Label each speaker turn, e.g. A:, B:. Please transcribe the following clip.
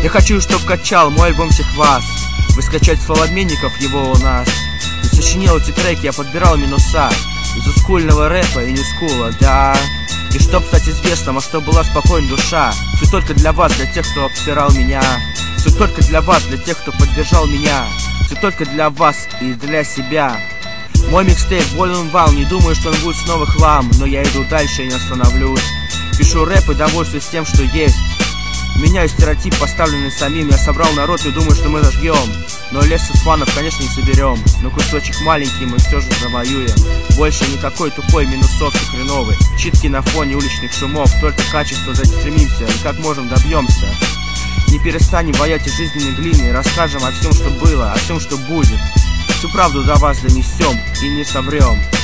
A: Я хочу, чтоб качал мой альбом всех вас. Вы скачать с фолобменников его у нас. И сочинил эти треки, я подбирал минуса из олдскульного рэпа и ньюскула, да. И чтоб стать известным, а чтоб была спокойна душа. Все только для вас, для тех, кто обсирал меня. Все только для вас, для тех, кто поддержал меня. Все только для вас и для себя. Мой микстейп Volume 1, не думаю, что он будет снова хлам. Но я иду дальше и не остановлюсь. Пишу рэп и довольствуюсь тем, что есть. Меняю стереотип, поставленный самим. Я собрал народ и думаю, что мы зажгем. Но лес из фанов, конечно, не соберем. Но кусочек маленький мы все же завоюем. Больше никакой тупой минусовки хреновой. Читки на фоне уличных шумов. Только качество за этим стремимся. И как можем добьемся. Не перестанем воять из жизненной глины. Расскажем о всем, что было, о всем, что будет. Всю правду до вас донесем и не соврем.